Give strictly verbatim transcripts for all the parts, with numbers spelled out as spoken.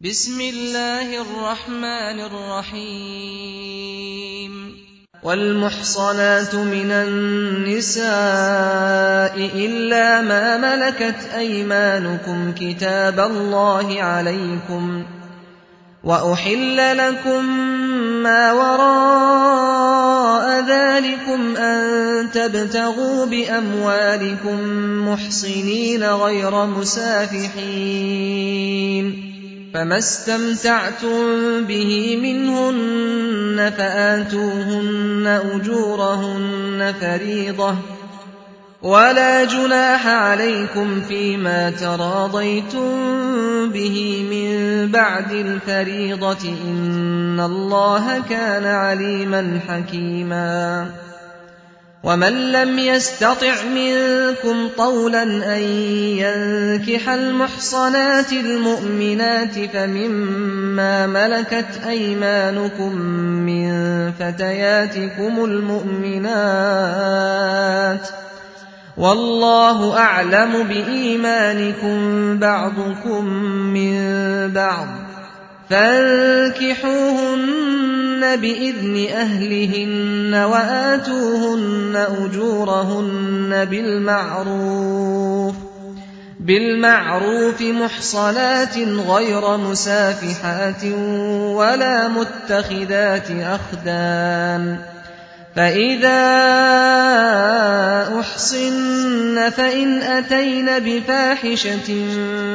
بسم الله الرحمن الرحيم والمحصنات من النساء إلا ما ملكت أيمانكم كتاب الله عليكم وأحل لكم ما وراء ذلكم أن تبتغوا بأموالكم محصنين غير مسافحين فما استمتعتم به منهن فآتوهن أجورهن فريضة ولا جناح عليكم فيما تراضيتم به من بعد الفريضة إن الله كان عليما حكيما ومن لم يستطع منكم طولا أن ينكح المحصنات المؤمنات فمما ملكت أيمانكم من فتياتكم المؤمنات والله أعلم بإيمانكم بعضكم من بعض فانكحوهن بإذن أهلهن وآتوهن أجورهن بالمعروف بالمعروف محصنات غير مسافحات ولا متخذات أخدان فإذا أحصن فإن أتين بفاحشة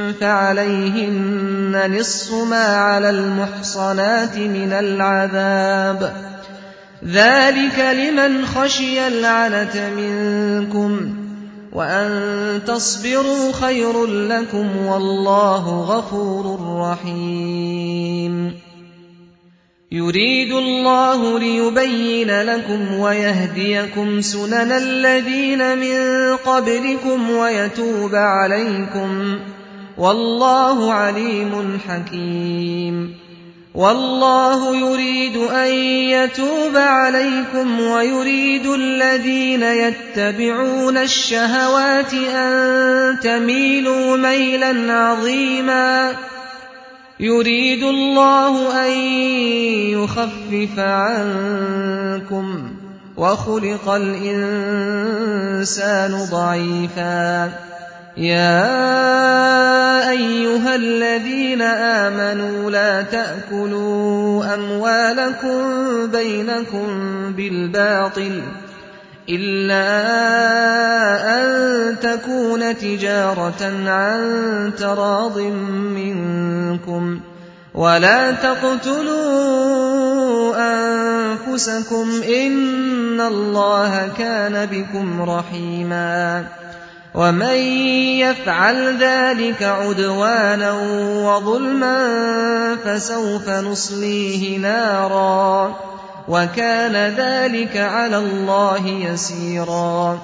فعليهن نصف ما على المحصنات من العذاب ذلك لمن خشي العنة منكم وأن تصبروا خير لكم والله غفور رحيم يريد الله ليبين لكم ويهديكم سنن الذين من قبلكم ويتوب عليكم والله عليم حكيم والله يريد أن يتوب عليكم ويريد الذين يتبعون الشهوات أن تميلوا ميلا عظيما يريد الله أن يخفف عنكم وخلق الإنسان ضعيفا يا أيها الذين آمنوا لا تأكلوا أموالكم بينكم بالباطل إلا أن تكون تجارة عن تراض منكم ولا تقتلوا أنفسكم إن الله كان بكم رحيما ومن يفعل ذلك عدوانا وظلما فسوف نصليه نارا وكان ذلك على الله يسيرا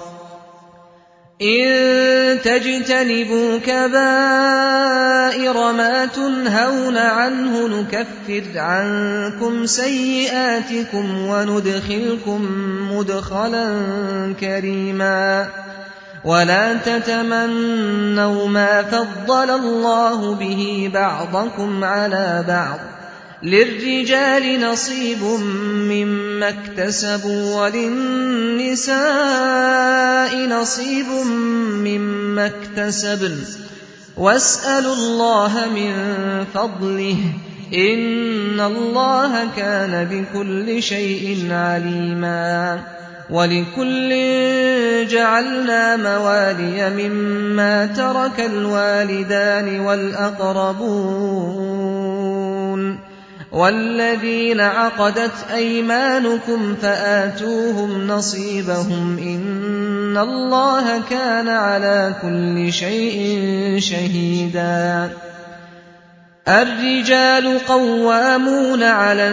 إن تجتنبوا كبائر ما تنهون عنه نكفر عنكم سيئاتكم وندخلكم مدخلا كريما ولا تتمنوا ما فضل الله به بعضكم على بعض للرجال نصيب مما اكتسبوا وللنساء نصيب مما اكتسبن واسألوا الله من فضله إن الله كان بكل شيء عليما ولكل جعلنا موالي مما ترك الوالدان والأقربون والذين عقدت أيمانكم فآتوهم نصيبهم إن الله كان على كل شيء شهيدا الرجال قوامون على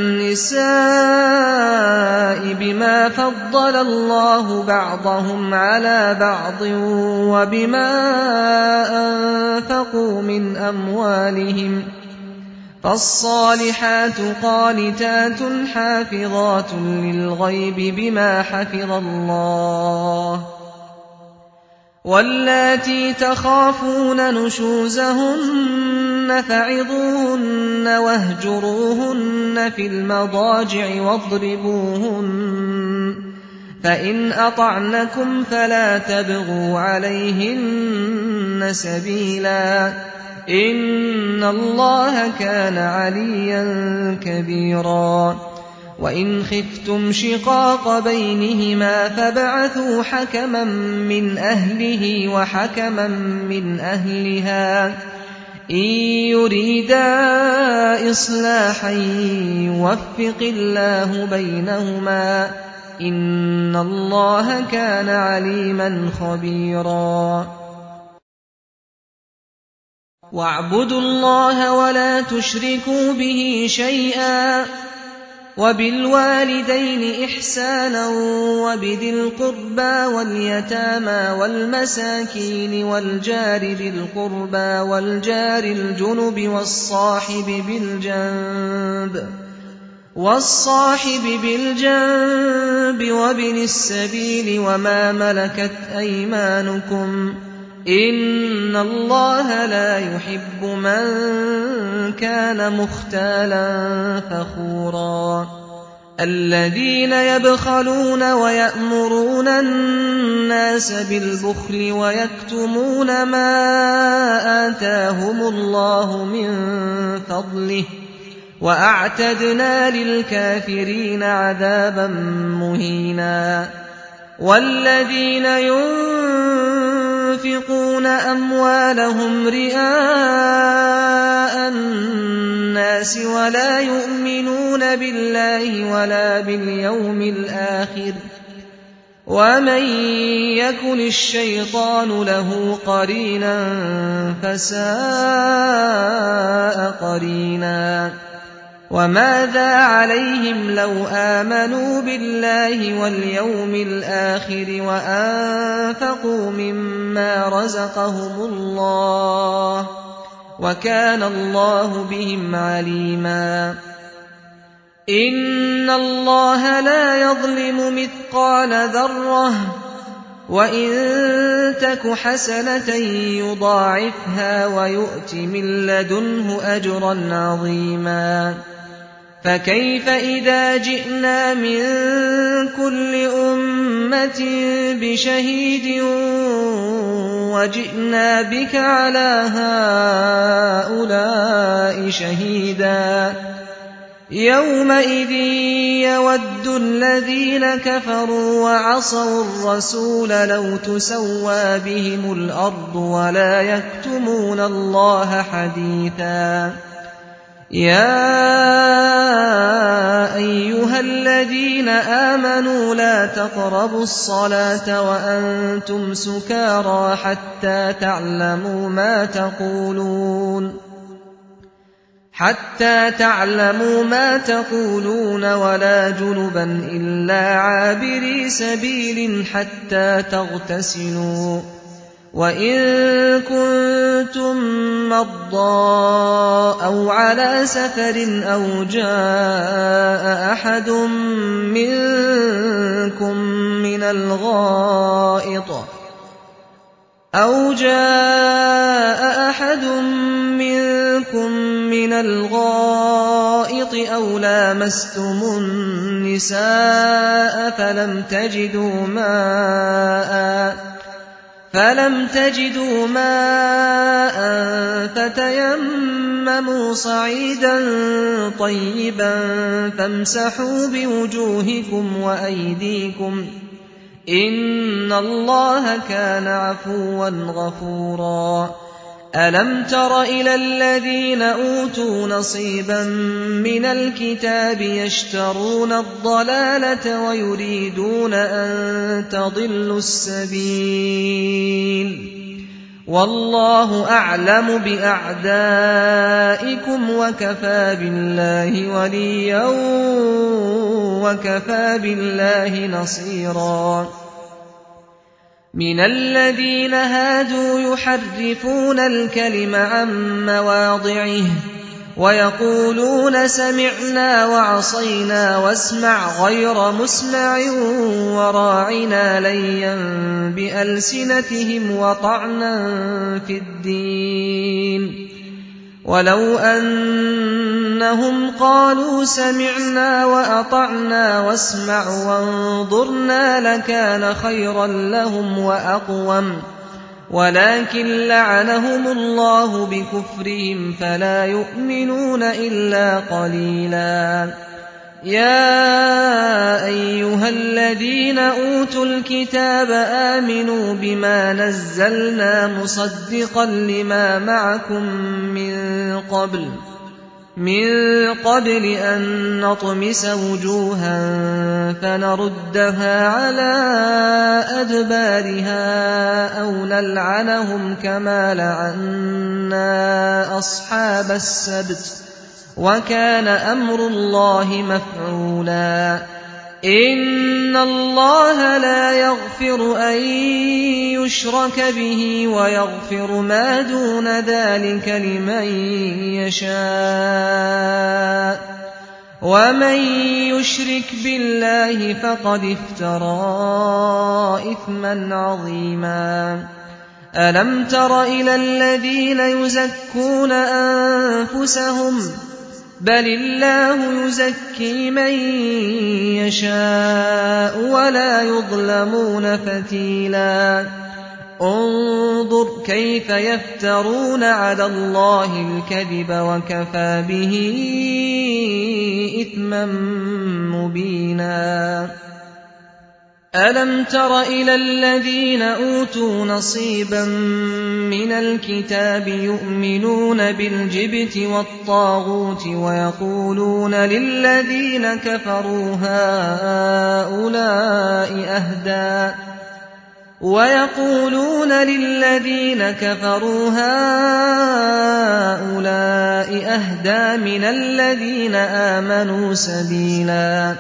النساء بما فضل الله بعضهم على بعض وبما أنفقوا من أموالهم فالصالحات قانتات حافظات للغيب بما حفظ الله واللاتي تخافون نشوزهن كنتن فعظوهن واهجروهن في المضاجع واضربوهن، فإن أطعنكم فلا تبغوا عليهن سبيلا، إن الله كان عليا كبيرا. وإن خفتم شقاق بينهما فابعثوا حكما من أهله وحكما من أهلها إن يريدا إصلاحا يوفق الله بينهما، إن الله كان عليما خبيرا. واعبدوا الله ولا تشركوا به شيئا، وبالوالدين إحسانا، وبذي القربى واليتامى والمساكين والجار ذي القربى والجار الجنب والصاحب بالجنب والصاحب بالجنب وابن السبيل وما ملكت أيمانكم، إن الله لا يحب من كان مختالا فخورا. الذين يبخلون ويأمرون الناس بالبخل ويكتمون ما آتاهم الله من فضله، وأعتدنا للكافرين عذابا مهينا. والذين ينفقون أموالهم رئاء الناس ولا يؤمنون بالله ولا باليوم الآخر، ومن يكن الشيطان له قرينا فساء قرينا. وماذا عليهم لو آمنوا بالله واليوم الآخر وأنفقوا مما رزقهم الله، وكان الله بهم عليما. إن الله لا يظلم مثقال ذرة، وإن تك حسنة يضاعفها ويؤت من لدنه أجرا عظيما. فكيف إذا جئنا من كل أمة بشهيد وجئنا بك على هؤلاء شهيدا، يومئذ يود الذين كفروا وعصوا الرسول لو تسوى بهم الأرض ولا يكتمون الله حديثا. يا أيها الذين آمنوا لا تقربوا الصلاة وأنتم سكارى حتى تعلموا ما تقولون حتى تعلموا ما تقولون ولا جنبا إلا عابري سبيل حتى تغتسلوا، وإن كنتم مرضى أو على سفر أو جاء أحد منكم من الغائط أو جاء أحد منكم من الغائط أو لامستم النساء فلم تجدوا ماء فلم تجدوا ماء فتيمموا صعيدا طيبا فامسحوا بوجوهكم وأيديكم، إن الله كان عفوا غفورا. ألم تر إلى الذين أوتوا نصيبا من الكتاب يشترون الضلالة ويريدون أن تضلوا السبيل، والله أعلم بأعدائكم وكفى بالله وليا وكفى بالله نصيرا. من الذين هادوا يحرفون الكلم عن مواضعه ويقولون سمعنا وعصينا واسمع غير مسمع وراعنا ليا بألسنتهم وطعنا في الدين، وَلَوْ أَنَّهُمْ قَالُوا سَمِعْنَا وَأَطَعْنَا وَاسْمَعْ وَانظُرْنَا لَكَانَ خَيْرًا لَّهُمْ وَأَقْوَمَ وَلَٰكِن لَّعَنَهُمُ اللَّهُ بِكُفْرِهِمْ فَلَا يُؤْمِنُونَ إِلَّا قَلِيلًا. يَا أَيُّهَا الَّذِينَ أُوتُوا الْكِتَابَ آمِنُوا بِمَا نَزَّلْنَا مُصَدِّقًا لِّمَا مَعَكُم مِّن قَبْلُ مِن قَبْلِ أَن نَّطْمِسَ وُجُوهًا فَنَرُدَّهَا عَلَىٰ أَدْبَارِهَا أَوْ نَلْعَنَهُمْ كَمَا لَعَنَّا أَصْحَابَ السَّبْتِ ۚ وَكَانَ أَمْرُ اللَّهِ مَفْعُولًا. إِنَّ اللَّهَ لَا يَغْفِرُ أَن يُشْرَكَ بِهِ وَيَغْفِرُ مَا دُونَ ذَٰلِكَ لِمَن يَشَاءُ ۚ وَمَن يُشْرِكْ بِاللَّهِ فَقَدِ افْتَرَىٰ إِثْمًا عَظِيمًا. أَلَمْ تَرَ إِلَى الَّذِينَ يُزَكُّونَ أَنفُسَهُم ۚ بَلِ اللَّهُ يُزَكِّي مَن يَشَاءُ وَلَا يُظْلَمُونَ فَتِيلًا. انظُرْ كَيْفَ يَفْتَرُونَ عَلَى اللَّهِ الْكَذِبَ وَكَفَىٰ بِهِ إِثْمًا مُّبِينًا. أَلَمْ تَرَ إِلَى الَّذِينَ أُوتُوا نَصِيبًا مِّنَ الْكِتَابِ يُؤْمِنُونَ بِالْجِبْتِ وَالطَّاغُوتِ وَيَقُولُونَ لِلَّذِينَ كَفَرُوا هَٰؤُلَاءِ أَهْدَىٰ وَيَقُولُونَ لِلَّذِينَ كَفَرُوا هَٰؤُلَاءِ أَهْدَىٰ مِنَ الَّذِينَ آمَنُوا سَبِيلًا.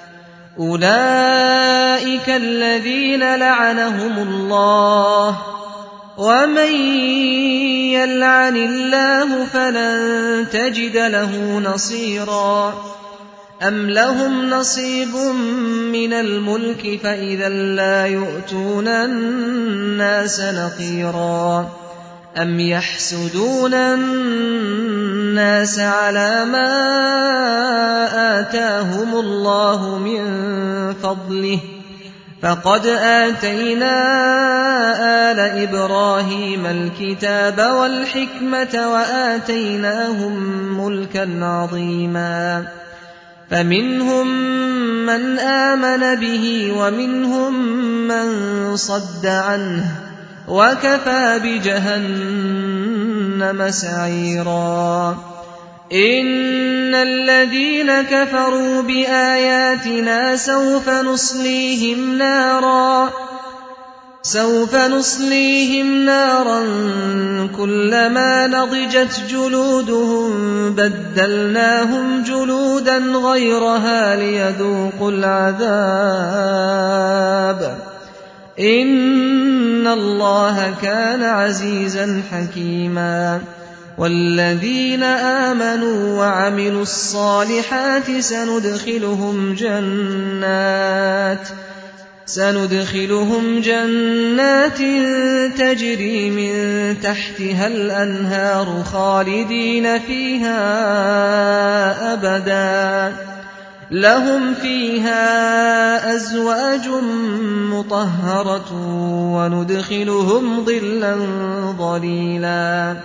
أُولَٰئِكَ الَّذِينَ لَعَنَهُمُ اللَّهُ ۖ وَمَن يَلْعَنِ اللَّهُ فَلَن تَجِدَ لَهُ نَصِيرًا. أَمْ لَهُمْ نَصِيبٌ مِّنَ الْمُلْكِ فَإِذًا لَّا يُؤْتُونَ النَّاسَ نَقِيرًا. أَمْ يَحْسُدُونَ النَّاسَ عَلَىٰ مَا آتَاهُمُ اللَّهُ مِن فَضْلِهِ ۖ فَقَدْ آتَيْنَا آلَ إِبْرَاهِيمَ الْكِتَابَ وَالْحِكْمَةَ وَآتَيْنَاهُم مُّلْكًا عَظِيمًا. فَمِنْهُم مَّنْ آمَنَ بِهِ وَمِنْهُم مَّن صَدَّ عَنْهُ ۚ وَكَفَىٰ بِجَهَنَّمَ سَعِيرًا. إِنَّ الَّذِينَ كَفَرُوا بِآيَاتِنَا سَوْفَ نُصْلِيهِمْ نَارًا سَوْفَ نُصْلِيهِمْ نَارًا كُلَّمَا نَضِجَتْ جُلُودُهُم بَدَّلْنَاهُمْ جُلُودًا غَيْرَهَا لِيَذُوقُوا الْعَذَابَ ۗ إِنَّ اللَّهَ كَانَ عَزِيزًا حَكِيمًا. وَالَّذِينَ آمَنُوا وَعَمِلُوا الصَّالِحَاتِ سَنُدْخِلُهُمْ جَنَّاتٍ سندخلهم جنات تَجْرِي مِن تَحْتِهَا الْأَنْهَارُ خَالِدِينَ فِيهَا أَبَدًا ۖ لَّهُمْ فِيهَا أَزْوَاجٌ مُّطَهَّرَةٌ وَنُدْخِلُهُمْ ظِلًّا ظَلِيلًا.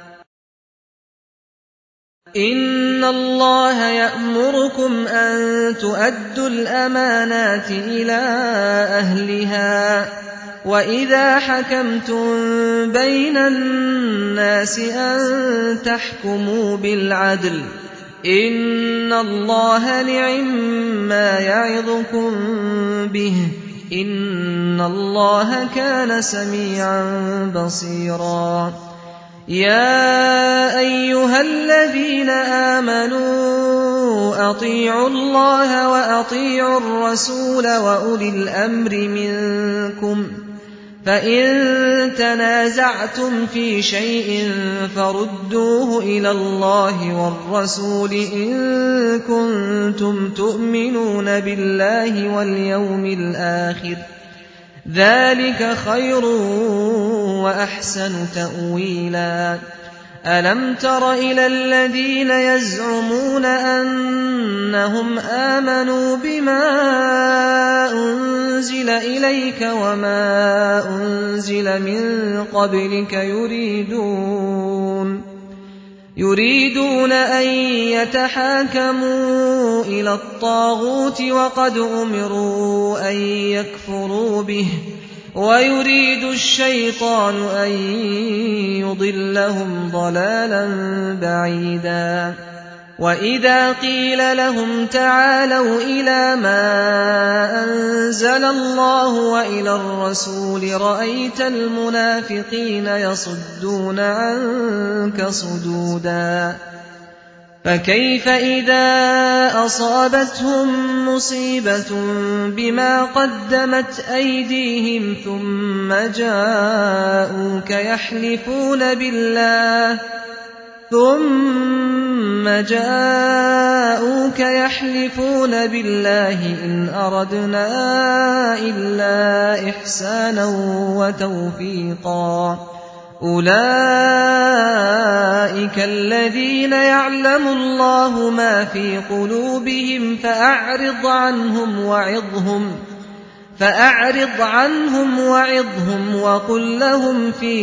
إِنَّ اللَّهَ يَأْمُرُكُمْ أَن تُؤَدُّوا الْأَمَانَاتِ إِلَىٰ أَهْلِهَا ۖ وَإِذَا حَكَمْتُم بَيْنَ النَّاسِ أَن تَحْكُمُوا بِالْعَدْلِ ۚ إِنَّ اللَّهَ نِعِمَّا يَعِظُكُم بِهِ ۗ إِنَّ اللَّهَ كَانَ سَمِيعًا بَصِيرًا. يَا أَيُّهَا الَّذِينَ آمَنُوا أَطِيعُوا اللَّهَ وَأَطِيعُوا الرَّسُولَ وَأُولِي الْأَمْرِ مِنكُمْ ۖ فَإِن تَنَازَعْتُمْ فِي شَيْءٍ فَرُدُّوهُ إِلَى اللَّهِ وَالرَّسُولِ إِن كُنتُمْ تُؤْمِنُونَ بِاللَّهِ وَالْيَوْمِ الْآخِرِ ۚ ذَٰلِكَ خَيْرٌ وَأَحْسَنُ تَأْوِيلًا. أَلَمْ تَرَ إِلَى الَّذِينَ يَزْعُمُونَ أَنَّهُمْ آمَنُوا بِمَا أُنزِلَ إِلَيْكَ وَمَا أُنزِلَ مِن قَبْلِكَ يُرِيدُونَ يُرِيدُونَ أَن يَتَحَاكَمُوا إِلَى الطَّاغُوتِ وَقَدْ أُمِرُوا أَن يَكْفُرُوا بِهِ وَيُرِيدُ الشَّيْطَانُ أَن يُضِلَّهُمْ ضَلَالًا بَعِيدًا وَإِذَا قِيلَ لَهُمْ تَعَالَوْا إِلَىٰ مَا أَنزَلَ اللَّهُ وَإِلَى الرَّسُولِ رَأَيْتَ الْمُنَافِقِينَ يَصُدُّونَ عَنكَ صُدُودًا فَكَيْفَ إِذَا أَصَابَتْهُم مُّصِيبَةٌ بِمَا قَدَّمَتْ أَيْدِيهِمْ ثُمَّ جَاءُوكَ يَحْلِفُونَ بِاللَّهِ ثُمَّ جَاءُوكَ يَحْلِفُونَ بِاللَّهِ إِنْ أَرَدْنَا إِلَّا إِحْسَانًا وَتَوْفِيقًا أُولَٰئِكَ الَّذِينَ يَعْلَمُ اللَّهُ مَا فِي قُلُوبِهِمْ فَأَعْرِضْ عَنْهُمْ وَعِظْهُمْ فأعرض عنهم وعظهم وقل لهم في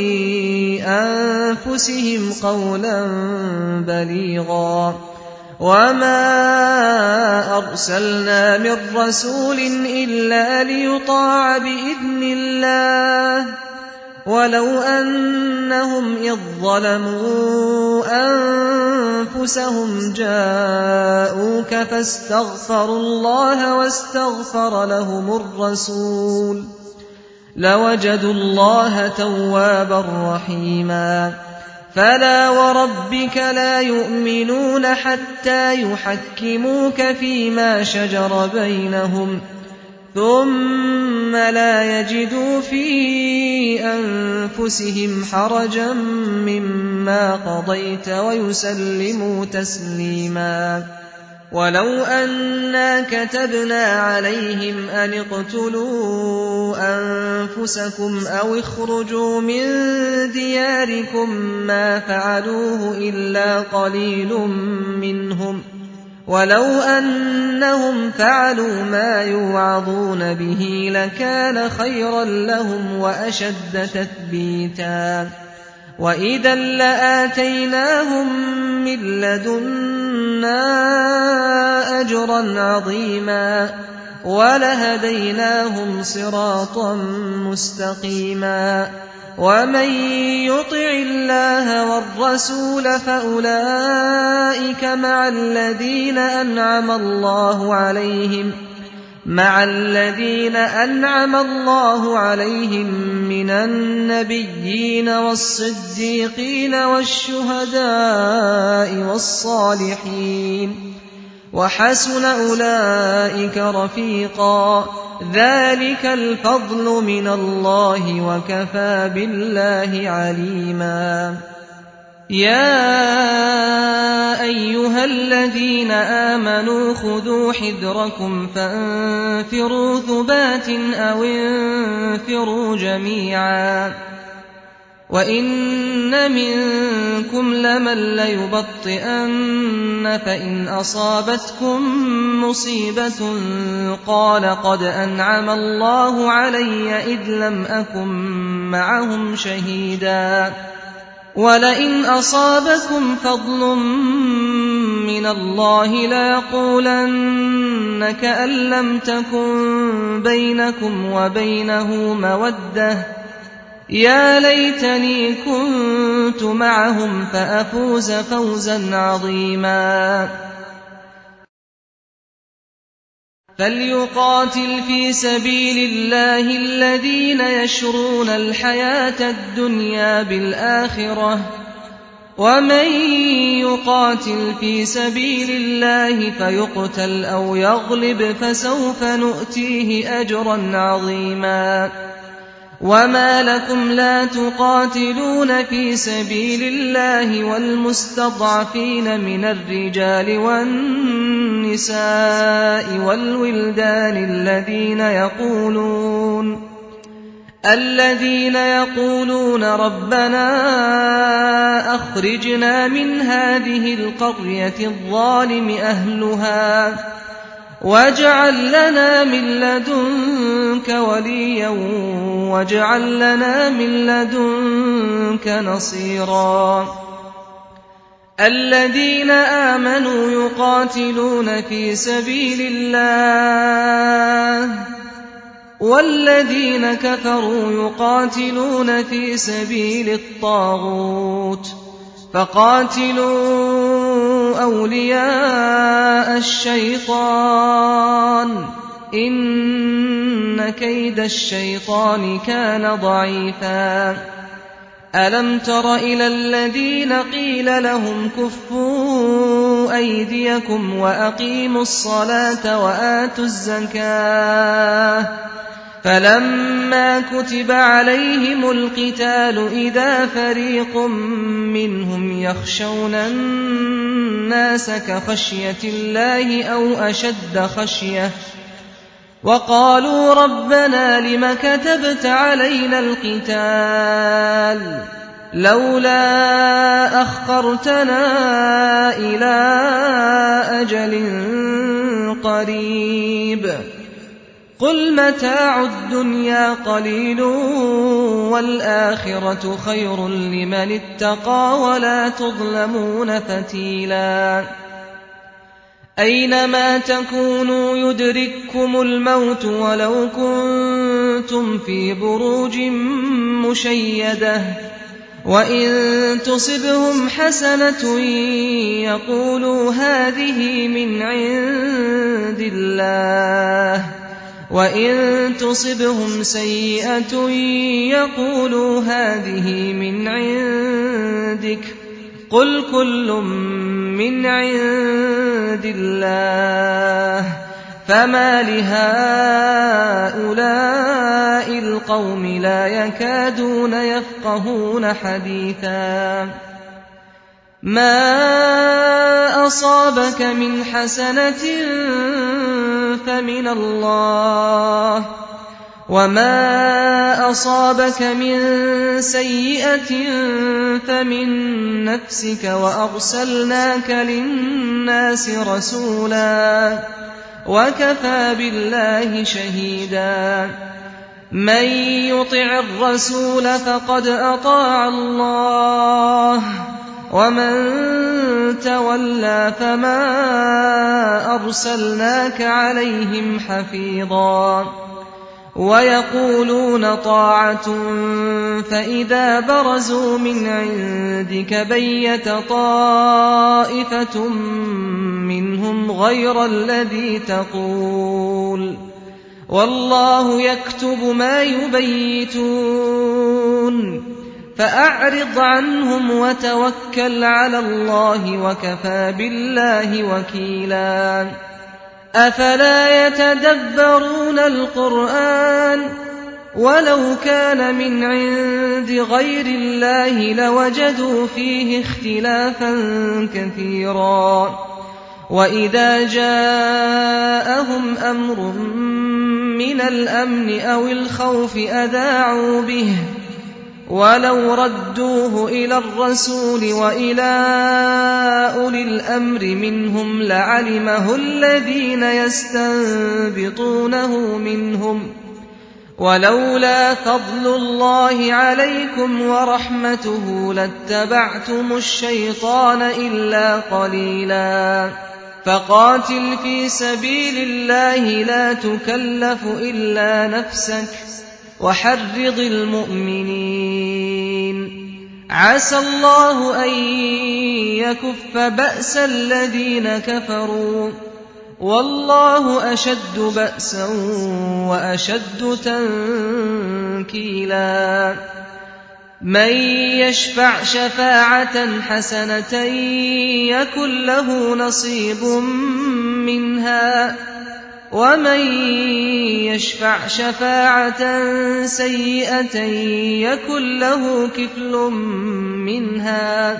أنفسهم قولا بليغا وما أرسلنا من رسول إلا ليطاع بإذن الله ولو أنهم إذ ظلموا أنفسهم جاءوك فاستغفروا الله واستغفر لهم الرسول لوجدوا الله توابا رحيما فلا وربك لا يؤمنون حتى يحكموك فيما شجر بينهم ثم لا يجدوا في أنفسهم حرجا مما قضيت ويسلموا تسليما ولو أنا كتبنا عليهم أن اقتلوا أنفسكم أو اخرجوا من دياركم ما فعلوه إلا قليل منهم ولو أنهم فعلوا ما يوعظون به لكان خيرا لهم وأشد تثبيتا وإذا لآتيناهم من لدنا أجرا عظيما ولهديناهم صراطا مستقيما ومن يطع الله والرسول فأولئك مع الذين أنعم الله عليهم مع الذين أنعم الله عليهم من النبيين والصديقين والشهداء والصالحين وحسن أولئك رفيقا ذلك الفضل من الله وكفى بالله عليما يا أيها الذين آمنوا خذوا حذركم فانفروا ثبات أو انفروا جميعا وإن منكم لمن ليبطئن فإن أصابتكم مصيبة قال قد أنعم الله علي إذ لم أكن معهم شهيدا ولئن أصابكم فضل من الله ليقولن كأن لم تكن بينكم وبينه مودة يا ليتني كنت معهم فأفوز فوزا عظيما فليقاتل في سبيل الله الذين يشرون الحياة الدنيا بالآخرة ومن يقاتل في سبيل الله فيقتل أو يغلب فسوف نؤتيه أجرا عظيما وما لكم لا تقاتلون في سبيل الله والمستضعفين من الرجال والنساء والولدان الذين يقولون الذين يقولون ربنا أخرجنا من هذه القرية الظالم أهلها واجعل لنا من لدنك وليا واجعل لنا من لدنك نصيرا الذين آمنوا يقاتلون في سبيل الله والذين كفروا يقاتلون في سبيل الطاغوت فقاتلوا أولياء الشيطان إن كيد الشيطان كان ضعيفا ألم تر إلى الذين قيل لهم كفوا أيديكم وأقيموا الصلاة وآتوا الزكاة فلما كتب عليهم القتال إذا فريق منهم يخشون الناس كخشية الله أو أشد خشية وقالوا ربنا لم كتبت علينا القتال لولا أخرتنا إلى أجل قريب قل متاع الدنيا قليل والآخرة خير لمن اتقى ولا تظلمون فتيلا أينما تكونوا يدرككم الموت ولو كنتم في بروج مشيدة وإن تصبهم حسنة يقولوا هذه من عند الله وإن تصبهم سيئة يقولوا هذه من عندك قل كل من عند الله فما لهؤلاء القوم لا يكادون يفقهون حديثا ما أصابك من حسنة فمن الله وما أصابك من سيئة فمن نفسك وأرسلناك للناس رسولا وكفى بالله شهيدا من يطع الرسول فقد أطاع الله ومن تولى فما أرسلناك عليهم حفيظا ويقولون طاعة فإذا برزوا من عندك بيت طائفة منهم غير الذي تقول والله يكتب ما يبيتون فأعرض عنهم وتوكل على الله وكفى بالله وكيلا أفلا يتدبرون القرآن ولو كان من عند غير الله لوجدوا فيه اختلافا كثيرا وإذا جاءهم أمر من الأمن أو الخوف أذاعوا به ولو ردوه إلى الرسول وإلى أولي الأمر منهم لعلمه الذين يستنبطونه منهم ولولا فضل الله عليكم ورحمته لاتبعتم الشيطان إلا قليلا فقاتل في سبيل الله لا تكلف إلا نفسك وحرض المؤمنين عسى الله أن يكف بأس الذين كفروا والله أشد بأسا وأشد تنكيلا من يشفع شفاعة حسنة يكن له نصيب منها ومن يشفع شفاعة سيئة يكن له كفل منها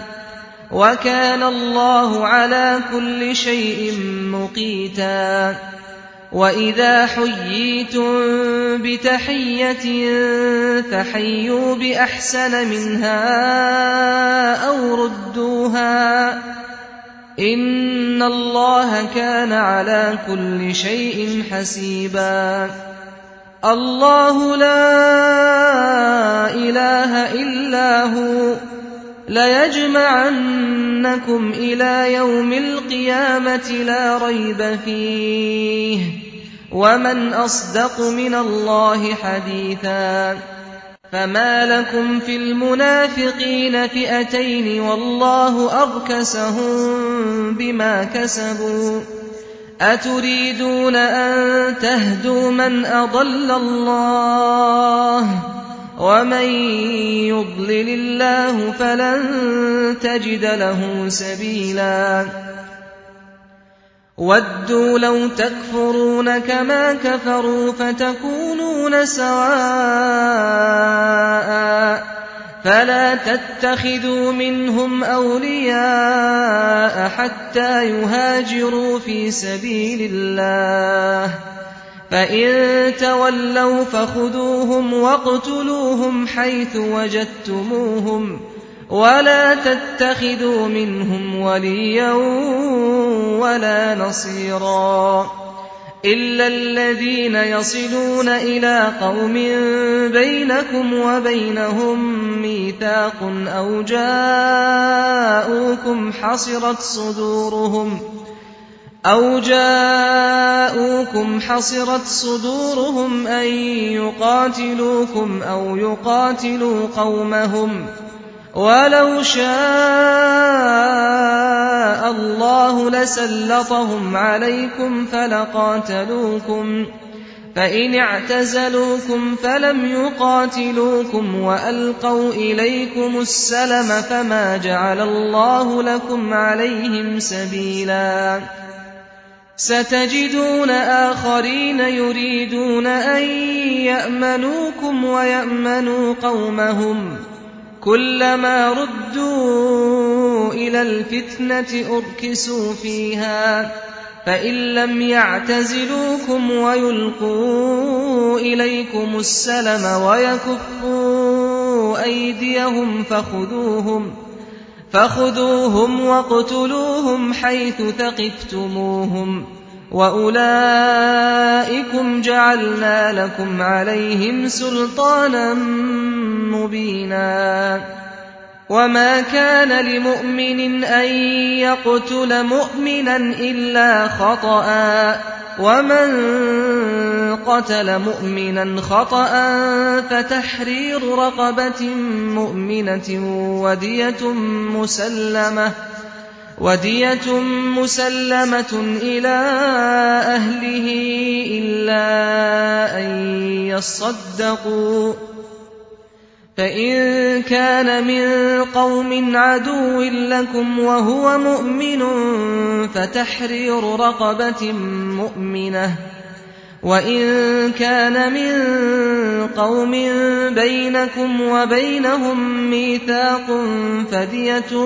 وكان الله على كل شيء مقيتا وَإِذَا حُيِّيتُم بِتَحِيَّةٍ فَحَيُّوا بِأَحْسَنَ مِنْهَا أَوْ رُدُّوهَا ۗ إِنَّ اللَّهَ كَانَ عَلَىٰ كُلِّ شَيْءٍ حَسِيبًا. اللَّهُ لَا إِلَٰهَ إِلَّا هُوَ ۚ لَيَجْمَعَنَّكُمْ إِلَىٰ يَوْمِ الْقِيَامَةِ لَا رَيْبَ فِيهِ ۗ وَمَنْ أَصْدَقُ مِنَ اللَّهِ حَدِيثًا. فَمَا لَكُمْ فِي الْمُنَافِقِينَ فِئَتَيْنِ وَاللَّهُ أَرْكَسَهُم بِمَا كَسَبُوا ۚ أَتُرِيدُونَ أَن تَهْدُوا مَنْ أَضَلَّ اللَّهُ ۖ وَمَن يُضْلِلِ اللَّهُ فَلَن تَجِدَ لَهُ سَبِيلًا. وَدُّوا لَوْ تَكْفُرُونَ كَمَا كَفَرُوا فَتَكُونُونَ سَوَاءً ۖ فَلَا تَتَّخِذُوا مِنْهُمْ أَوْلِيَاءَ حَتَّىٰ يُهَاجِرُوا فِي سَبِيلِ اللَّهِ ۚ فَإِن تَوَلَّوْا فَخُذُوهُمْ وَاقْتُلُوهُمْ حَيْثُ وَجَدتُّمُوهُمْ ۖ وَلَا تَتَّخِذُوا مِنْهُمْ وَلِيًّا وَلَا نَصِيرًا إِلَّا الَّذِينَ يَصِلُونَ إِلَىٰ قَوْمٍ بَيْنَكُمْ وَبَيْنَهُم مِّيثَاقٌ أَوْ جَاءُوكُمْ حَصِرَتْ صُدُورُهُمْ أَوْ جاءوكم حصرت صدورهم أن يقاتلوكم أو يقاتلوا قومهم، وَلَوْ شَاءَ اللَّهُ لَسَلَّطَهُمْ عَلَيْكُمْ فَلَقَاتَلُوكُمْ ۖ فَإِنِ اعْتَزَلُوكُمْ فَلَمْ يُقَاتِلُوكُمْ وَأَلْقَوْا إِلَيْكُمُ السَّلَمَ فَمَا جَعَلَ اللَّهُ لَكُمْ عَلَيْهِمْ سَبِيلًا. سَتَجِدُونَ آخَرِينَ يُرِيدُونَ أَن يَأْمَنُوكُمْ وَيَأْمَنُوا قَوْمَهُمْ ۖ كُلَّمَا رُدُّوا إِلَى الْفِتْنَةِ أُرْكِسُوا فِيهَا، فَإِن لَّمْ يَعْتَزِلُوكُمْ وَيُلْقُوا إِلَيْكُمُ السَّلَمَ وَيَكُفُّوا أَيْدِيَهُمْ فَخُذُوهُمْ فَخُذُوهُمْ وَاقْتُلُوهُمْ حَيْثُ ثَقِفْتُمُوهُمْ ۚ وَأُولَٰئِكُمْ جَعَلْنَا لَكُمْ عَلَيْهِمْ سُلْطَانًا مُّبِينًا. وَمَا كَانَ لِمُؤْمِنٍ أَن يَقْتُلَ مُؤْمِنًا إِلَّا خَطَأً ۚ وَمَن قَتَلَ مُؤْمِنًا خَطَأً فَتَحْرِيرُ رَقَبَةٍ مُّؤْمِنَةٍ وَدِيَةٌ مُّسَلَّمَةٌ إِلَىٰ أَهْلِهِ إِلَّا أَن يَصَّدَّقُوا ۚ فَإِن كَانَ مِن قَوْمٍ عَدُوٍّ لَّكُمْ وَهُوَ مُؤْمِنٌ فَتَحْرِيرُ رَقَبَةٍ مُّؤْمِنَةٍ ۖ وَإِن كَانَ مِن قَوْمٍ بَيْنَكُمْ وَبَيْنَهُم مِّيثَاقٌ فَدِيَةٌ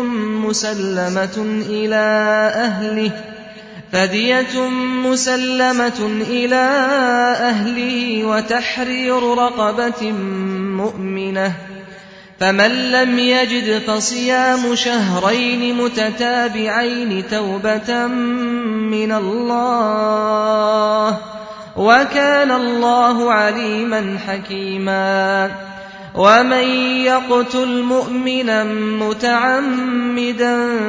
مُّسَلَّمَةٌ إِلَىٰ أَهْلِهِ وَتَحْرِيرُ رَقَبَةٍ مُّؤْمِنَةٍ ۖ فَمَن لَّمْ يَجِدْ فَصِيَامُ شَهْرَيْنِ مُتَتَابِعَيْنِ تَوْبَةً مِّنَ اللَّهِ ۗ وَكَانَ اللَّهُ عَلِيمًا حَكِيمًا. وَمَن يَقْتُلْ مُؤْمِنًا مُّتَعَمِّدًا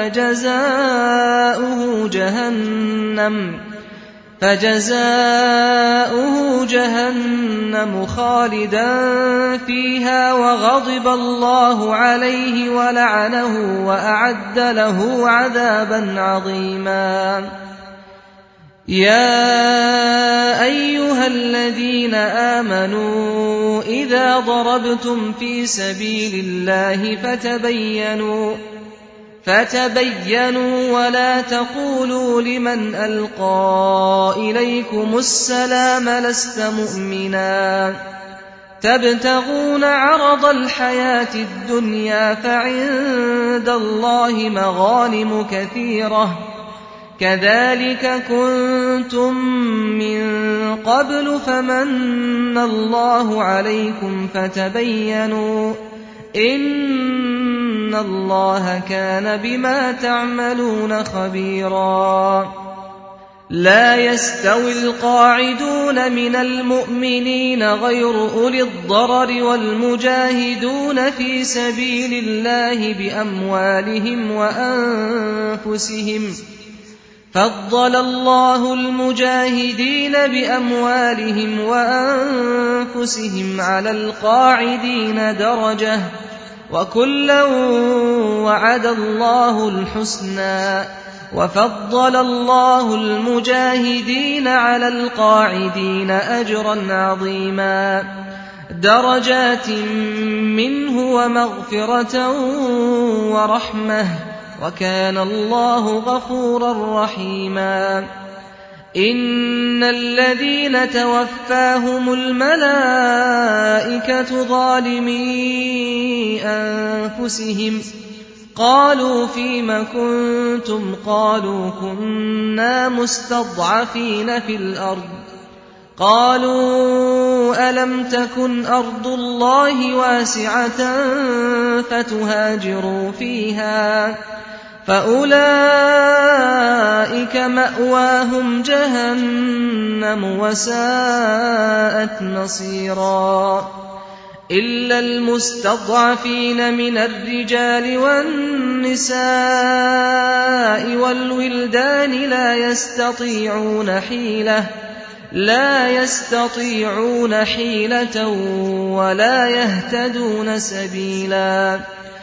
فَجَزَاؤُهُ جَهَنَّمُ خَالِدًا فِيهَا وَغَضِبَ اللَّهُ عَلَيْهِ وَلَعَنَهُ وَأَعَدَّ لَهُ عَذَابًا عَظِيمًا. يَا أَيُّهَا الَّذِينَ آمَنُوا إِذَا ضَرَبْتُمْ فِي سَبِيلِ اللَّهِ فَتَبَيَّنُوا وَلَا تَقُولُوا لِمَنْ أَلْقَىٰ إِلَيْكُمُ السَّلَامَ لَسْتَ مُؤْمِنًا تَبْتَغُونَ عَرَضَ الْحَيَاةِ الدُّنْيَا فَعِندَ اللَّهِ مَغَانِمُ كَثِيرَةٌ كَذَٰلِكَ كُنتُم مِّن قَبْلُ فَمَنَّ اللَّهُ عَلَيْكُمْ فَتَبَيَّنُوا ۚ إِنَّ اللَّهَ كَانَ بِمَا تَعْمَلُونَ خَبِيرًا. لَّا يَسْتَوِي الْقَاعِدُونَ مِنَ الْمُؤْمِنِينَ غَيْرُ أُولِي الضَّرَرِ وَالْمُجَاهِدُونَ فِي سَبِيلِ اللَّهِ بِأَمْوَالِهِمْ وَأَنفُسِهِمْ ۚ فَضَّلَ اللَّهُ الْمُجَاهِدِينَ بِأَمْوَالِهِمْ وَأَنفُسِهِمْ عَلَى الْقَاعِدِينَ دَرَجَةً ۚ وَكُلًّا وَعَدَ اللَّهُ الْحُسْنَىٰ ۚ وَفَضَّلَ اللَّهُ الْمُجَاهِدِينَ عَلَى الْقَاعِدِينَ أَجْرًا عَظِيمًا دَرَجَاتٍ مِّنْهُ وَمَغْفِرَةً وَرَحْمَةً ۚ وَكَانَ اللَّهُ غَفُورًا رَّحِيمًا. إِنَّ الَّذِينَ تَوَفَّاهُمُ الْمَلَائِكَةُ ظَالِمِي أَنفُسِهِمْ قَالُوا فِيمَ كُنتُمْ ۖ قَالُوا كُنَّا مُسْتَضْعَفِينَ فِي الْأَرْضِ ۚ قَالُوا أَلَمْ تَكُنْ أَرْضُ اللَّهِ وَاسِعَةً فَتُهَاجِرُوا فِيهَا ۚ فَأُولَٰئِكَ مَأْوَاهُمْ جَهَنَّمُ ۖ وَسَاءَتْ مَصِيرًا. إِلَّا الْمُسْتَضْعَفِينَ مِنَ الرِّجَالِ وَالنِّسَاءِ وَالْوِلْدَانِ لَا يَسْتَطِيعُونَ حِيلَةً لا يستطيعون حيلة ولا يهتدون سبيلا،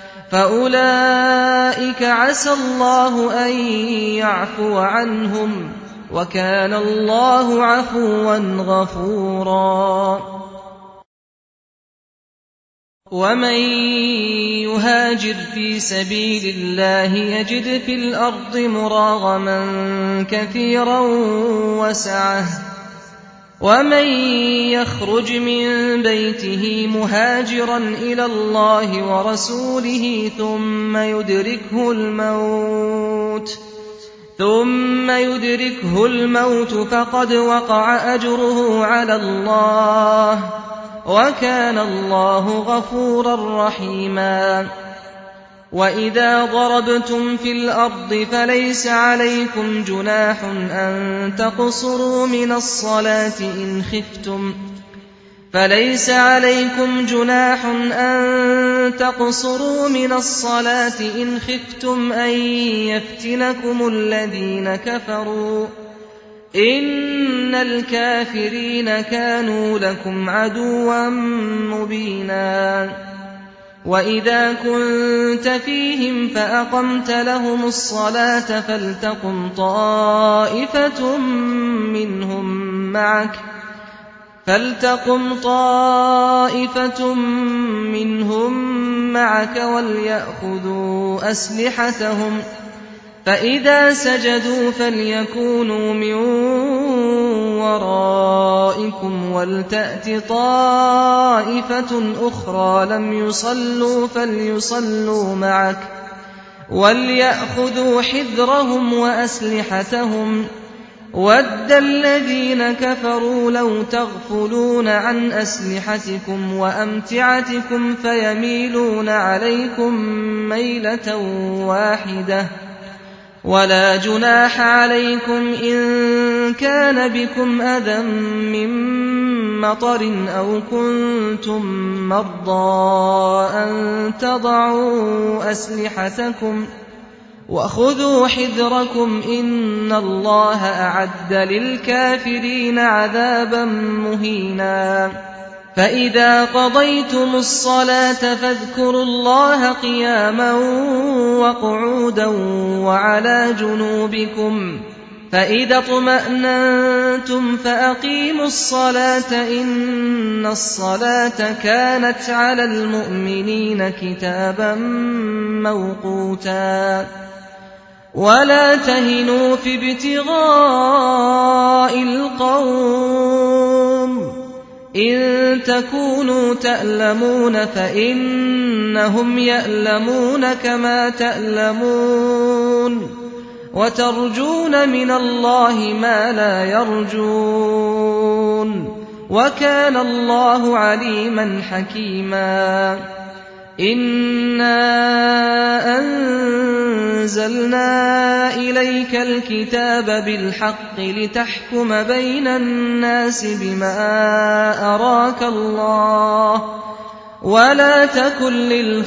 فأولئك عسى الله أن يعفو عنهم، وكان الله عفوا غفورا. ومن يهاجر في سبيل الله يجد في الأرض مراغما كثيرا وسعة، ومن يخرج من بيته مهاجرا إلى الله ورسوله ثم يدركه الموت ثم يدركه الموت فقد وقع أجره على الله، وكان الله غفورا رحيما. وَإِذَا ضَرَبْتُمْ فِي الْأَرْضِ فَلَيْسَ عَلَيْكُمْ جُنَاحٌ أَن تَقْصُرُوا مِنَ الصَّلَاةِ إِنْ خِفْتُمْ فَلَيْسَ عَلَيْكُمْ جُنَاحٌ أَن تَقْصُرُوا مِنَ الصَّلَاةِ إِنْ خِفْتُمْ أَن يَفْتِنَكُمُ الَّذِينَ كَفَرُوا ۚ إِنَّ الْكَافِرِينَ كَانُوا لَكُمْ عَدُوًّا مُّبِينًا. وَإِذَا كُنتَ فِيهِمْ فَأَقَمْتَ لَهُمُ الصَّلَاةَ فَلْتَقُمْ طَائِفَةٌ مِّنْهُم مَّعَكَ وَلْيَأْخُذُوا أَسْلِحَتَهُمْ ۖ فَإِذَا سَجَدُوا فَلْيَكُونُوا مِن وَرَائِكُمْ وَلْتَأْتِ طَائِفَةٌ أُخْرَىٰ لَمْ يُصَلُّوا فَلْيُصَلُّوا مَعَكَ وَلْيَأْخُذُوا حِذْرَهُمْ وَأَسْلِحَتَهُمْ ۗ وَدَّ الَّذِينَ كَفَرُوا لَوْ تَغْفُلُونَ عَنْ أَسْلِحَتِكُمْ وَأَمْتِعَتِكُمْ فَيَمِيلُونَ عَلَيْكُم مَّيْلَةً وَاحِدَةً. وَلَا جُنَاحَ عَلَيْكُمْ إِن كَانَ بِكُمْ أَذًى مِّن مَّطَرٍ أَوْ كُنتُم مَّرْضَىٰ أَن تَضَعُوا أَسْلِحَتَكُمْ ۖ وَخُذُوا حِذْرَكُمْ ۗ إِنَّ اللَّهَ أَعَدَّ لِلْكَافِرِينَ عَذَابًا مُّهِينًا. فَإِذَا قَضَيْتُمُ الصَّلَاةَ فَاذْكُرُوا اللَّهَ قِيَامًا وَقُعُودًا وَعَلَىٰ جُنُوبِكُمْ، فَإِذَا اطْمَأْنَنتُمْ فَأَقِيمُوا الصَّلَاةَ ۚ إِنَّ الصَّلَاةَ كَانَتْ عَلَى الْمُؤْمِنِينَ كِتَابًا مَّوْقُوتًا. وَلَا تَهِنُوا فِي ابْتِغَاءِ الْقَوْمِ ۖ إِن تَكُونُوا تَأْلَمُونَ فَإِنَّهُمْ يَأْلَمُونَ كَمَا تَأْلَمُونَ، وترجون من الله ما لا يرجون وكان الله عليما حكيما إنا أنزلنا إليك الكتاب بالحق لتحكم بين الناس بما أراك الله ولا تكن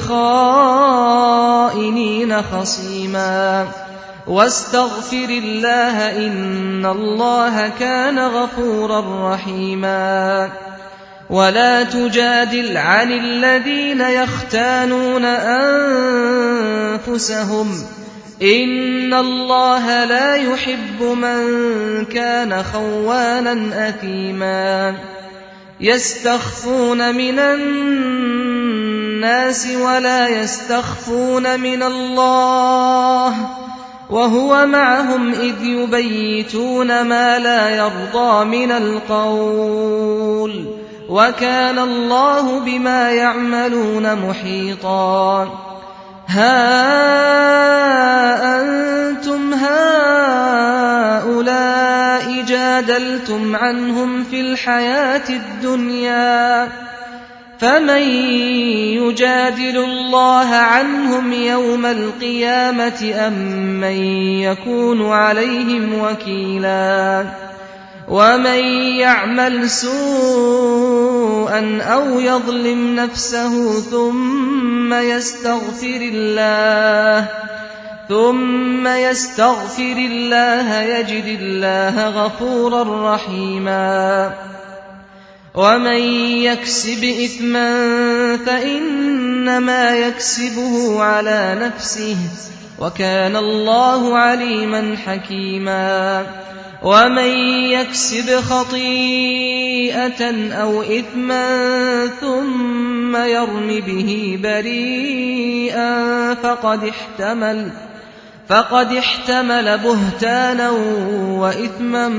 للخائنين خصيما واستغفر الله إن الله كان غفورا رحيما ولا تجادل عن الذين يختانون أنفسهم إن الله لا يحب من كان خوانا أثيما يستخفون من الناس ولا يستخفون من الله وهو معهم إذ يبيتون ما لا يرضى من القول وكان الله بما يعملون محيطا ها أنتم هؤلاء جادلتم عنهم في الحياة الدنيا فمن يجادل الله عنهم يوم القيامة أم من يكون عليهم وكيلا ومن يعمل سوءا أو يظلم نفسه ثم يستغفر الله ثم يستغفر الله يجد الله غفورا رحيما ومن يكسب إثما فإنما يكسبه على نفسه وكان الله عليما حكيما ومن يكسب خطيئة أو إثما ثم يرم به بريئا فقد احتمل فقد احتمل بهتانا وإثما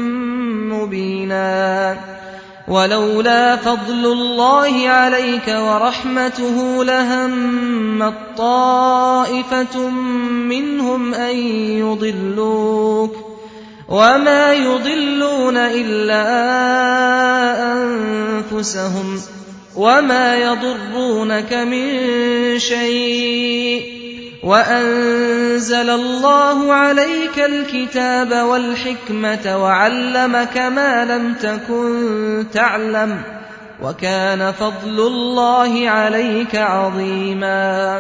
مبينا ولولا فضل الله عليك ورحمته لهمت طائفة منهم أن يضلوك وما يضلون إلا أنفسهم وما يضرونك من شيء وأنزل الله عليك الكتاب والحكمة وعلمك ما لم تكن تعلم وكان فضل الله عليك عظيما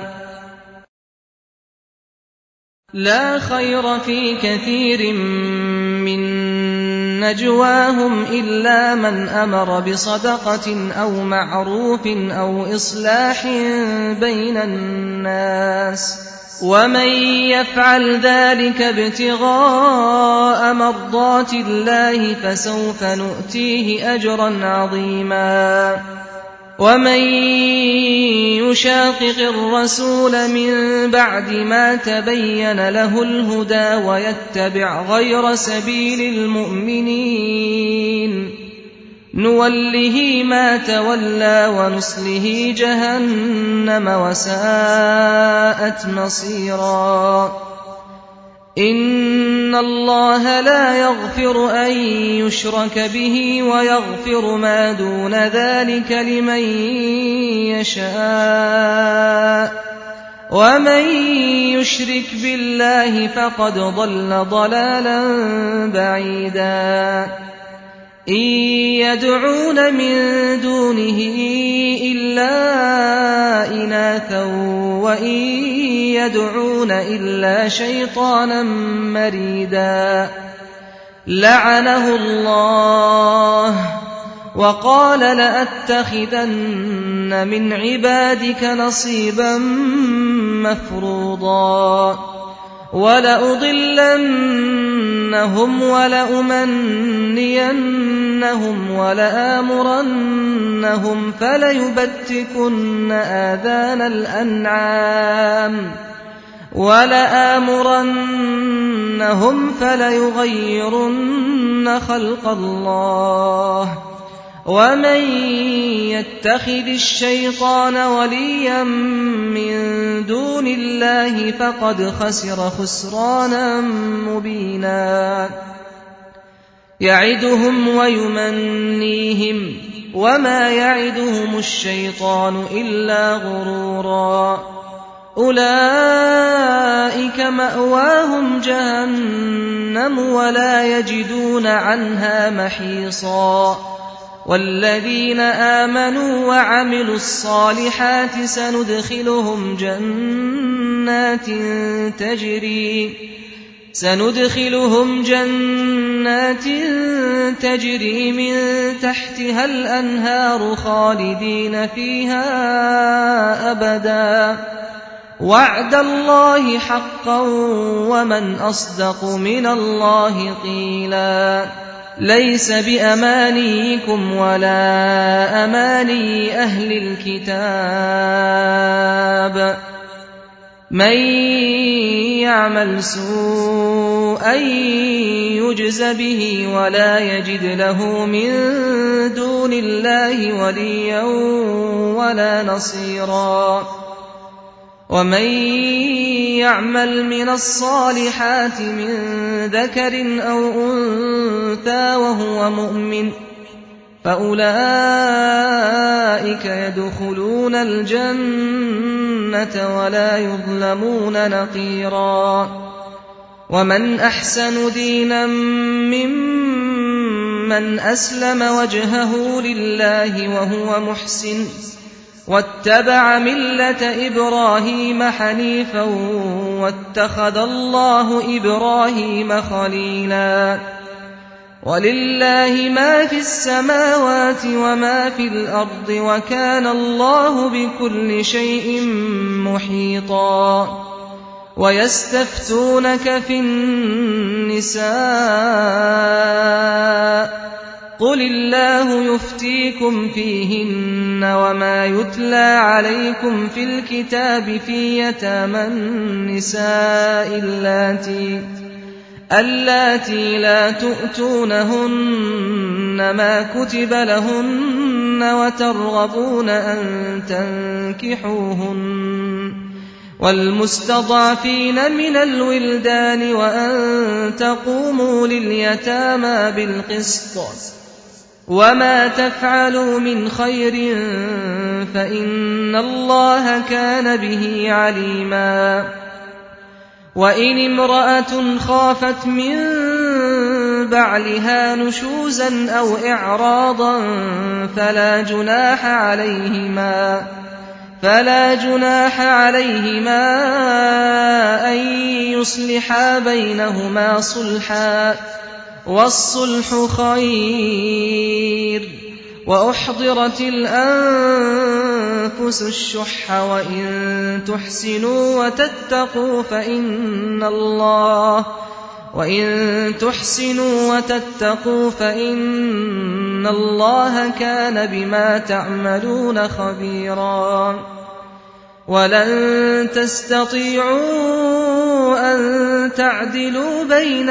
لا خير في كثير من نجواهم إلا من أمر بصدقة أو معروف أو إصلاح بين الناس ومن يفعل ذلك ابتغاء مرضات الله فسوف نؤتيه أجرا عظيما ومن يشاقق الرسول من بعد ما تبين له الهدى ويتبع غير سبيل المؤمنين نوله ما تولى ونصله جهنم وساءت مصيرا إن الله لا يغفر أن يشرك به ويغفر ما دون ذلك لمن يشاء ومن يشرك بالله فقد ضل ضلالا بعيدا إن يدعون من دونه إلا إناثا وإن يدعون إلا شيطانا مريدا لعنه الله وقال لأتخذن من عبادك نصيبا مفروضا ولأضلنهم ولأمنينهم ولآمرنهم فليبتكن آذان الأنعام ولآمرنهم فليغيرن خلق الله ومن يتخذ الشيطان وليا من دون الله فقد خسر خسرانا مبينا يعدهم ويمنيهم وما يعدهم الشيطان إلا غرورا أولئك مأواهم جهنم ولا يجدون عنها محيصا والذين آمنوا وعملوا الصالحات سندخلهم جنات تجري سندخلهم جنات تجري من تحتها الأنهار خالدين فيها أبدا وعد الله حقا ومن أصدق من الله قيلا ليس بأمانيكم ولا أماني أهل الكتاب من يعمل سوءا يجز به ولا يجد له من دون الله وليا ولا نصيرا ومن يعمل من الصالحات من ذكر أو أنثى وهو مؤمن فأولئك يدخلون الجنة ولا يظلمون نقيرا ومن أحسن دينا ممن أسلم وجهه لله وهو محسن واتبع ملة إبراهيم حنيفا واتخذ الله إبراهيم خليلا ولله ما في السماوات وما في الأرض وكان الله بكل شيء محيطا ويستفتونك في النساء قل الله يفتيكم فيهن وما يتلى عليكم في الكتاب في يتامى النساء اللاتي اللاتي لا تؤتونهن ما كتب لهن وترغبون أن تنكحوهن والمستضعفين من الولدان وأن تقوموا لليتامى بالقسط وما تفعلوا من خير فإن الله كان به عليما وإن امرأة خافت من بعلها نشوزا أو إعراضا فلا جناح عليهما فلا جناح عليهما أن يصلحا بينهما صلحا والصلح خير وأحضرت الأنفس الشح وإن تحسنوا وتتقوا فإن الله وإن تحسنوا وتتقوا فإن الله كان بما تعملون خبيرا ولن تستطيعوا أن تعدلوا بين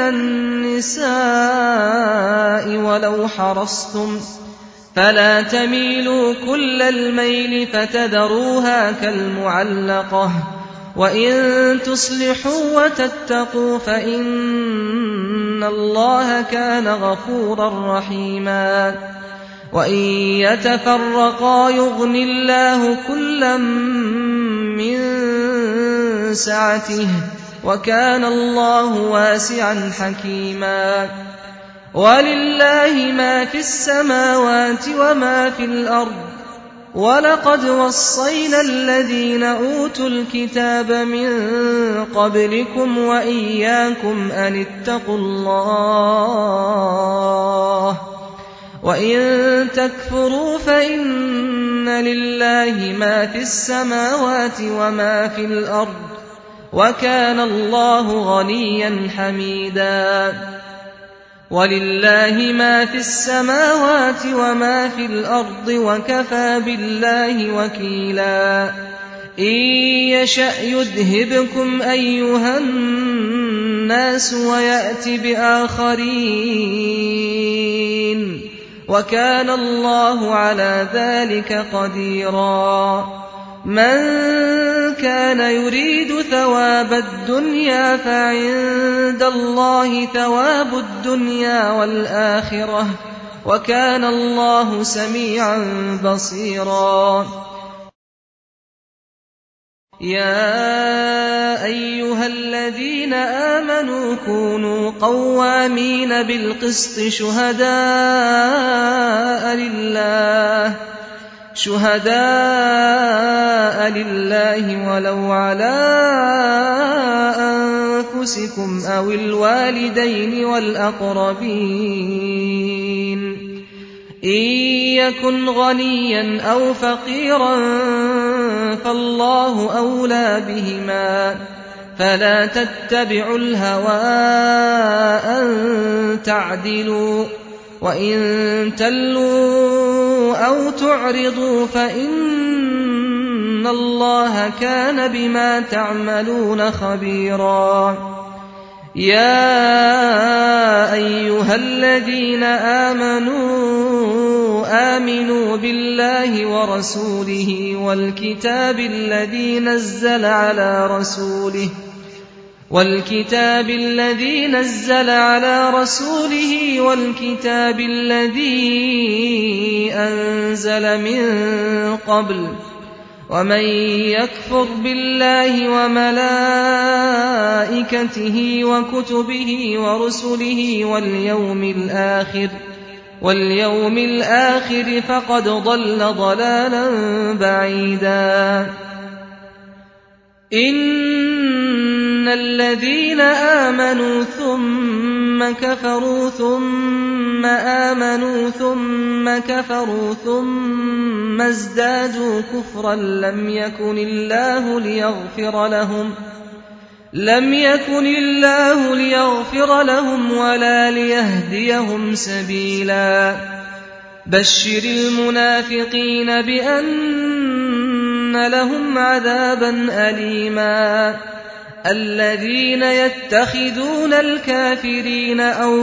النساء ولو حرصتم فلا تميلوا كل الميل فتذروها كالمعلقة وإن تصلحوا وتتقوا فإن الله كان غفورا رحيما وإن يتفرقا يغن الله كلا من سعته وكان الله واسعا حكيما ولله ما في السماوات وما في الأرض ولقد وصينا الذين أوتوا الكتاب من قبلكم وإياكم أن اتقوا الله وإن تكفروا فإن لله ما في السماوات وما في الأرض وكان الله غنيا حميدا ولله ما في السماوات وما في الأرض وكفى بالله وكيلا إن يشأ يذهبكم أيها الناس ويأت بآخرين وكان الله على ذلك قديرا من كان يريد ثواب الدنيا فعند الله ثواب الدنيا والآخرة وكان الله سميعا بصيرا يا أيها الذين آمنوا كونوا قوامين بالقسط شهداء لله شهداء لله ولو على أنفسكم أو الوالدين والأقربين إن يكن غنيا أو فقيرا فالله أولى بهما فلا تتبعوا الهوى أن تعدلوا وإن تلوا أو تعرضوا فإن الله كان بما تعملون خبيرا يا أيها الذين آمنوا آمنوا بالله ورسوله والكتاب الذي نزل على رسوله والكتاب الذي نزل على رسوله والكتاب الذي أنزل من قبل ومن يكفر بالله وملائكته وكتبه ورسله واليوم الآخر واليوم الآخر فقد ضل ضلالا بعيدا إن الذين آمنوا ثم كفروا ثم آمنوا ثم كفروا ثم ازدادوا كفرا لم يكن الله ليغفر لهم لم يكن الله ليغفر لهم ولا ليهديهم سبيلا بشر المنافقين بأن لهم عذابا أليما الذين يتخذون الكافرين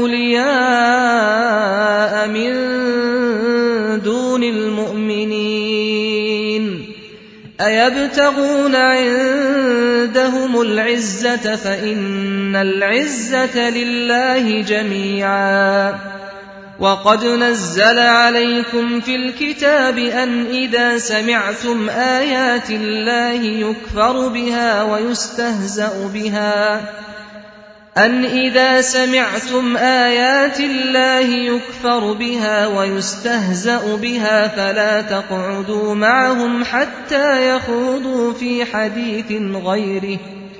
أولياء من دون المؤمنين أيبتغون عندهم العزة فإن العزة لله جميعا وقد نزل عليكم في الكتاب أن إذا سمعتم آيات الله يكفر بها ويستهزأ بها أن إذا سمعتم آيات الله يكفر بها ويستهزأ بها فلا تقعدوا معهم حتى يخوضوا في حديث غيره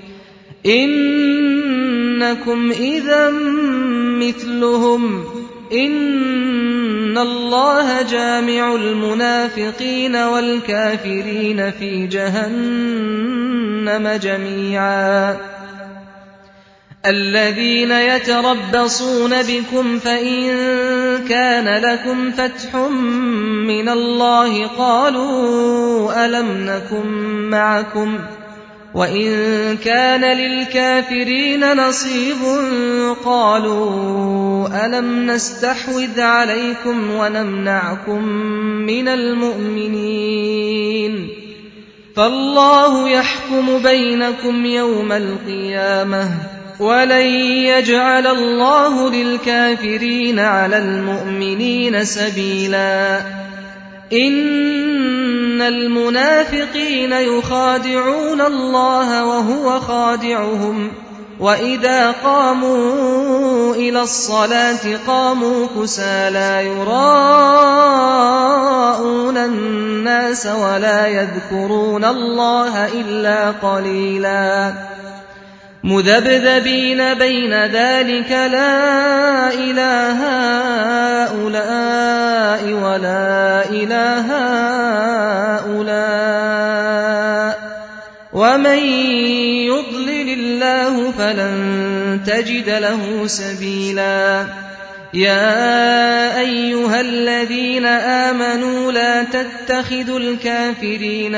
إنكم إذا مثلهم إن الله جامع المنافقين والكافرين في جهنم جميعا الذين يتربصون بكم فإن كان لكم فتح من الله قالوا ألم نكن معكم وإن كان للكافرين نصيب قالوا ألم نستحوذ عليكم ونمنعكم من المؤمنين فالله يحكم بينكم يوم القيامة ولن يجعل الله للكافرين على المؤمنين سبيلا إن المنافقين يخادعون الله وهو خادعهم وإذا قاموا إلى الصلاة قاموا كسالى يراءون الناس ولا يذكرون الله إلا قليلا مذبذبين بين ذلك لا إله هؤلاء ولا إله هؤلاء ومن يضلل الله فلن تجد له سبيلا يا أيها الذين آمنوا لا تتخذوا الكافرين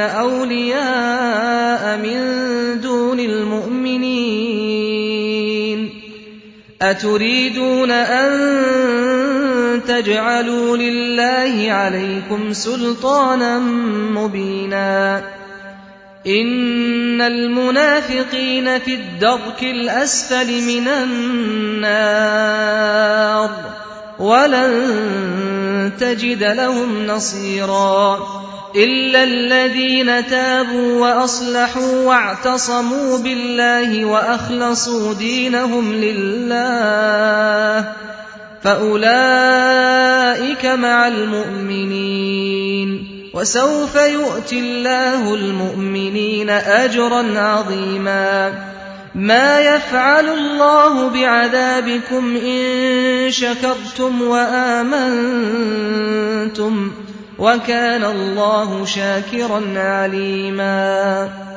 أولياء من دون المؤمنين أتريدون أن تجعلوا لله عليكم سلطانا مبينا إن المنافقين في الدرك الأسفل من النار ولن تجد لهم نصيرا إلا الذين تابوا وأصلحوا واعتصموا بالله وأخلصوا دينهم لله فأولئك مع المؤمنين وسوف يؤتي الله المؤمنين أجرا عظيما ما يفعل الله بعذابكم إن شكرتم وآمنتم وكان الله شاكرا عليما